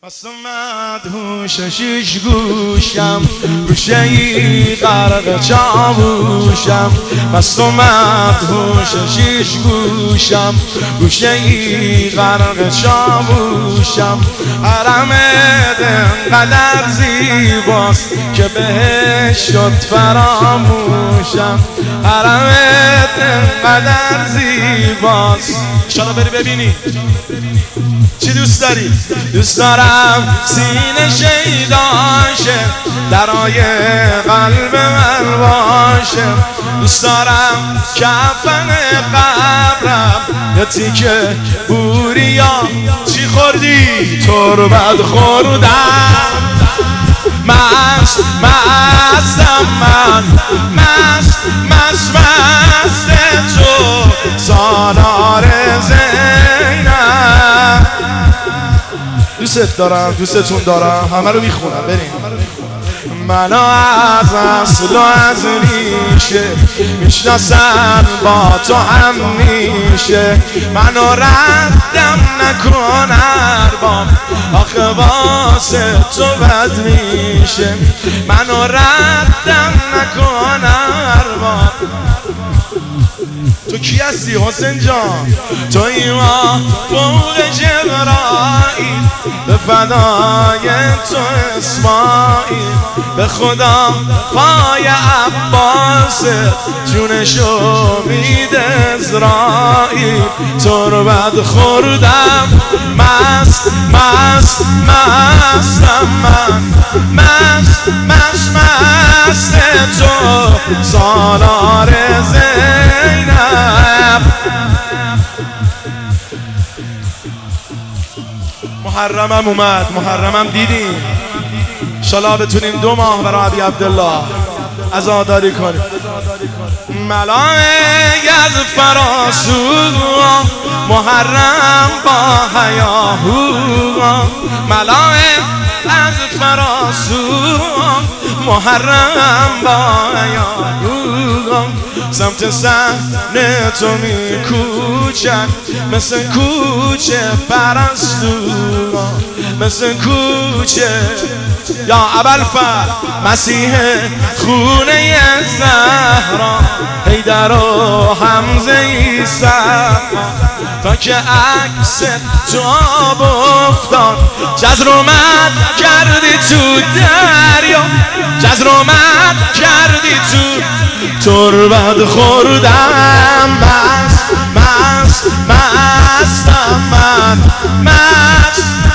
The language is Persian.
بس مدهوش شیش گوشم گوشه ای غرق چاووشم بس مدهوش شیش گوشم گوشه ای غرق چاووشم حرمت انقدر زیباست که بهش شد فراموشم حرمت انقدر زیباست انشالله بری ببینی چی دوست داری؟ دوست دارم سینه شیداشه درای قلب من باشه دوست دارم کفن قبرم یه تیکه بوریا چی خوردی؟ تربت خوردم مستم من مست تو سالار زینب دوست دارم دوستتون دارم همه رو میخونم بریم منو از اصل و از ریشه میشناسن با تو هم میشه منو ردم نکن ارباب آخه واسه تو بد میشه منو ردم نکن ارباب تو کی هستی حسین جان؟ توی ما فوق جبرائیل به فدای تو اسماعیل به خدا پای عباس جونشو میده ازرائیل تربت خوردم مستم من مست تو سالار زینب محرمم اومد محرمم دیدیم انشالله بتونیم 2 ماه برای ابی عبدالله عزاداری کنیم ملائک از فراسو محرم با حیاهو ملائک از فراسو محرم با حیاهو سمت صحنه تو میکوچن مثل کوچه پرستو مثل کوچه یا ابوالفضل مسیح خونه زهرا حیدر و حمزه عیسی تا که عکس تو آب افتاد جزر اومد کردی تو دریا جزر اومد کردی تو تربت خوردم مستم من مست